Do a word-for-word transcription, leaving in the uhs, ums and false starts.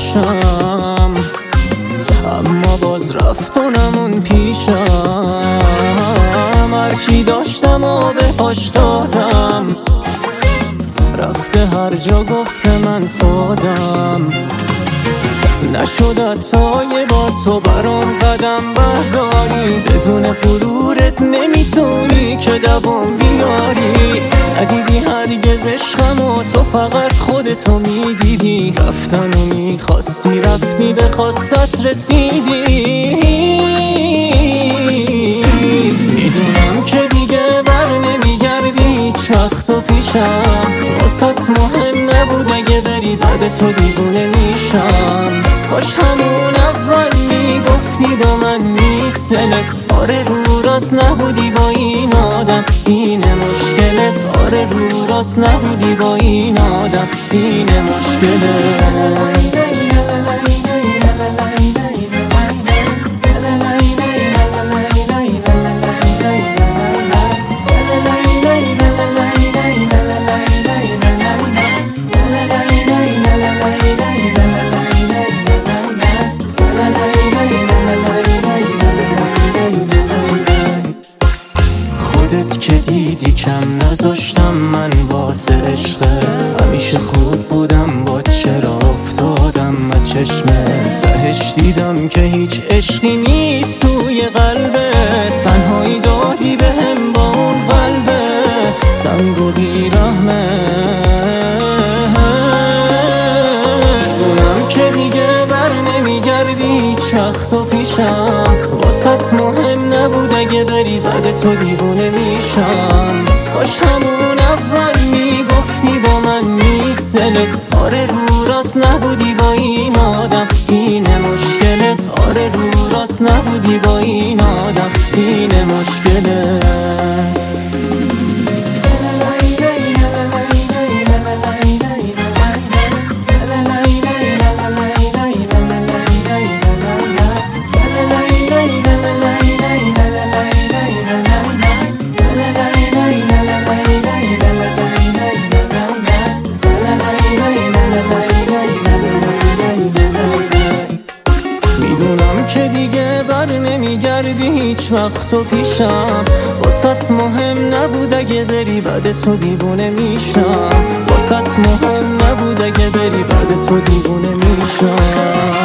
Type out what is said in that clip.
پیشم، اما باز رفت و نمون پیشم. هرچی داشتم و به پاش دادم، رفته هر جا گفته من سادم. نشد تا یه بار تو برام قدم برداری، بدون غرورت نمیتونی که دوام بیاری. ندیدی هرگز عشقم و تو فقط خودتو میدیدی، رفتن و میخواستی رفتی به خواستت رسیدی. میدونم که دیگه بر نمیگردی هیچ وقت و پیشم، واسط مهم نبود اگه بری بعد تو دیوونه میشم. کاش همون اول میگفتی با من نیست دلت، آره رو راست نبودی با این آدم اینه مشکلت. آره رو راست نبودی با این آدم اینه مشکلت. خودت که دیدی کم نذاشتم من واسه عشقت، همیشه خوب بودم با چرا افتادم از چشمت. تهش دیدم که هیچ عشقی نیست توی قلبت، تنهایی دادی بهم با اون قلبه سنگ و بیرحمت. اونم که دیگه بر نمیگردی هیچ وقت و پیشم، واسط مهم نبود اگه بری بعد تو دیوونه میشم. کاش همون اول میگفتی با من نیست دلت، آره رو راست نبودی با این آدم اینه مشکلت. آره رو راست نبودی با این آدم اینه مشکلت. میدونم که دیگه بر نمیگردی هیچ وقت و پیشم، واسط مهم نبود اگه بری بعد تو دیوونه میشم. واسط مهم نبود اگه بری بعد تو دیوونه میشم.